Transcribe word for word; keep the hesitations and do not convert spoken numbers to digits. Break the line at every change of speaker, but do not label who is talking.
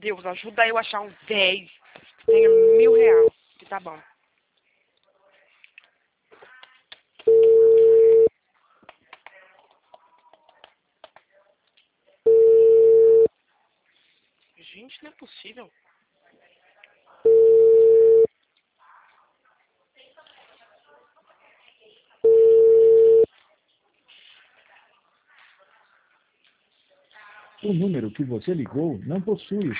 Deus, ajuda eu a achar uns dez. Tenha mil reais, que tá bom. Gente, não é possível.
O número que você ligou não possui